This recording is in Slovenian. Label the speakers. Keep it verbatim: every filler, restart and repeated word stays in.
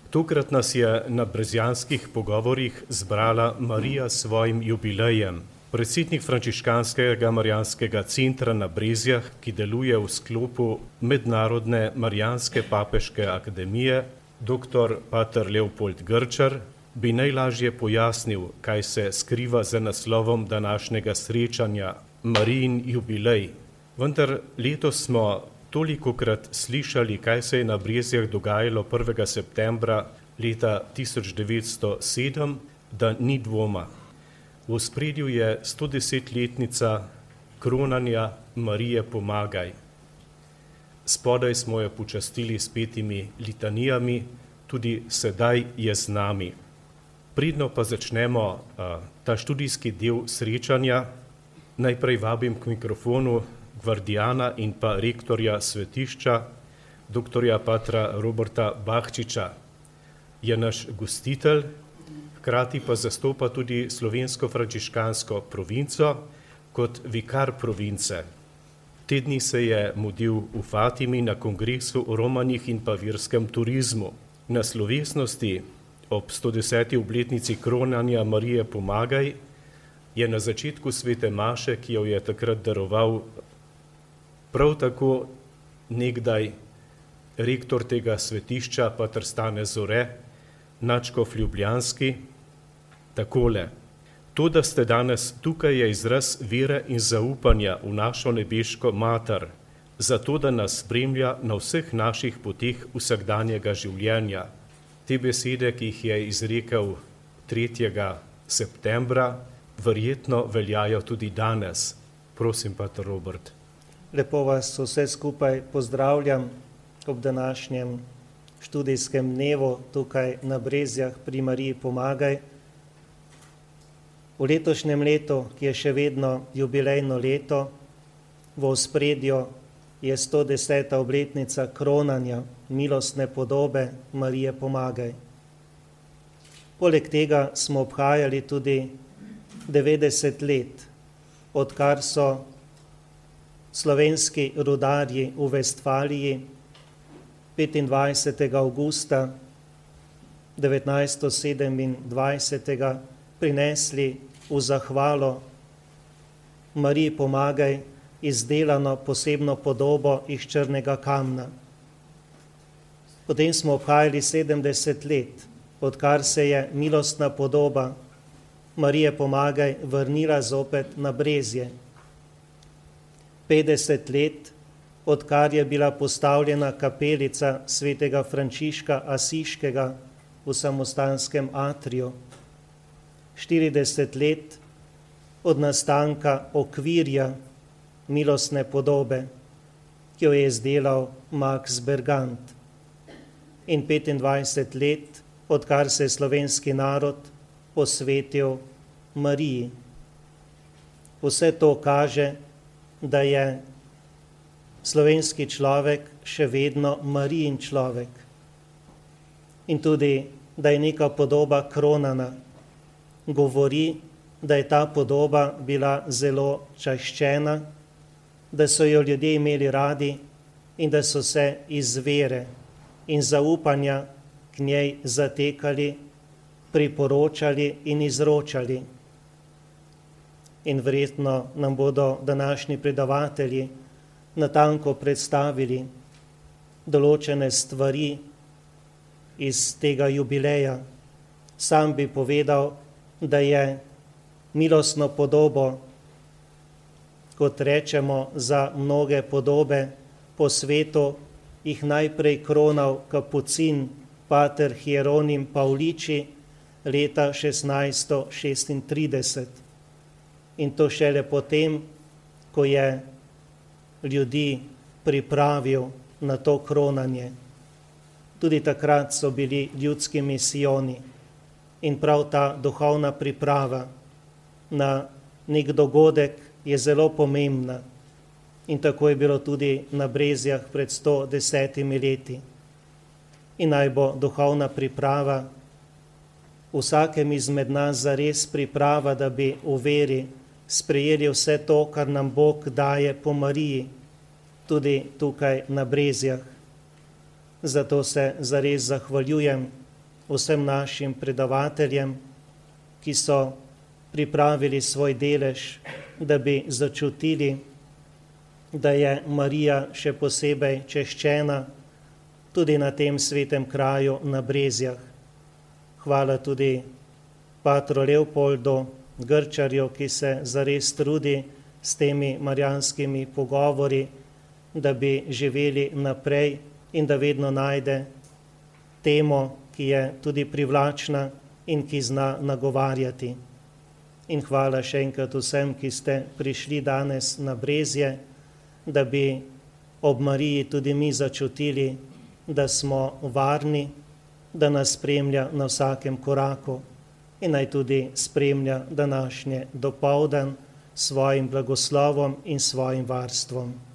Speaker 1: Tokrat nas je na brezjanskih pogovorih zbrala Marija s svojim jubilejem. Predsednik Frančiškanskega Marijanskega centra na Brezjah, ki deluje v sklopu Mednarodne Marijanske papeške akademije, doktor pater Leopold Grčar, bi najlažje pojasnil, kaj se skriva za naslovom današnjega srečanja Marijin jubilej. Vendar letos smo tolikokrat slišali, kaj se je na Brezjah dogajalo prvega septembra leta tisoč devetsto sedem, da ni dvoma. V ospredju je stodesetletnica kronanja Marije Pomagaj. Spodaj smo jo počastili s petimi litanijami, tudi sedaj je z nami. Predno pa začnemo a, ta študijski del srečanja, najprej vabim k mikrofonu gvardijana in pa rektorja svetišča, doktorja patra Roberta Bahčiča. Je naš gostitelj, hkrati pa zastopa tudi slovensko-frančiškansko provinco kot vikar province. Te dni se je mudil v Fatimi na kongresu o romanih in pa verskem turizmu. Na slovesnosti ob stodeseti obletnici kronanja Marije Pomagaj je na začetku svete maše, ki jo je takrat daroval prav tako nekdaj rektor tega svetišča, pater Stane Zore, nadškof ljubljanski, takole. To, da ste danes tukaj, je izraz vere in zaupanja v našo nebeško mater, zato da nas spremlja na vseh naših poteh vsakdanjega življenja. Te besede, ki jih je izrekel tretjega septembra, verjetno veljajo tudi danes. Prosim, pater Robert.
Speaker 2: Lepo vas vse skupaj pozdravljam ob današnjem študijskem dnevu tukaj na Brezjah pri Mariji Pomagaj. V letošnjem letu, ki je še vedno jubilejno leto, v ospredju je stodeseta obletnica kronanja milostne podobe Marije Pomagaj. Poleg tega smo obhajali tudi devetdeset let, odkar so slovenski rudarji v Vestfaliji petindvajsetega avgusta devetnajststo sedemindvajset prinesli v zahvalo Mariji Pomagaj izdelano posebno podobo iz črnega kamna. Potem smo obhajali sedemdeset let, odkar se je milostna podoba Marije Pomagaj vrnila zopet na Brezje. petdeset let, odkar je bila postavljena kapelica svetega Frančiška Asiškega v samostanskem atriju. štirideset let od nastanka okvirja milostne podobe, ki jo je izdelal Max Bergant. In petindvajset let, odkar se je slovenski narod posvetil Mariji. Vse to kaže, da je slovenski človek še vedno Marijin človek. In tudi, da je neka podoba kronana, govori, da je ta podoba bila zelo čaščena, da so jo ljudje imeli radi in da so se iz vere in zaupanja k njej zatekali, priporočali in izročali. In verjetno nam bodo današnji predavatelji natanko predstavili določene stvari iz tega jubileja. Sam bi povedal, da je milostno podobo, kot rečemo za mnoge podobe po svetu, jih najprej kronal kapucin pater Hieronim Pavliči leta šestnajststo šestintrideset. In to šele potem, ko je ljudi pripravil na to kronanje. Tudi takrat so bili ljudski misijoni in prav ta duhovna priprava na nek dogodek je zelo pomembna. In tako je bilo tudi na Brezjah pred sto desetimi leti. In naj bo duhovna priprava vsakem izmed nas zares priprava, da bi v veri sprejeli vse to, kar nam Bog daje po Mariji, tudi tukaj na Brezjah. Zato se zares zahvaljujem vsem našim predavateljem, ki so pripravili svoj delež, da bi začutili, da je Marija še posebej češčena tudi na tem svetem kraju na Brezjah. Hvala tudi patru Leopoldu Grčarju, ki se zares trudi s temi marijanskimi pogovori, da bi živeli naprej in da vedno najde temo, ki je tudi privlačna in ki zna nagovarjati. In hvala še enkrat vsem, ki ste prišli danes na Brezje, da bi ob Mariji tudi mi začutili, da smo varni, da nas spremlja na vsakem koraku in naj tudi spremlja današnje dopoldan s svojim blagoslovom in svojim varstvom.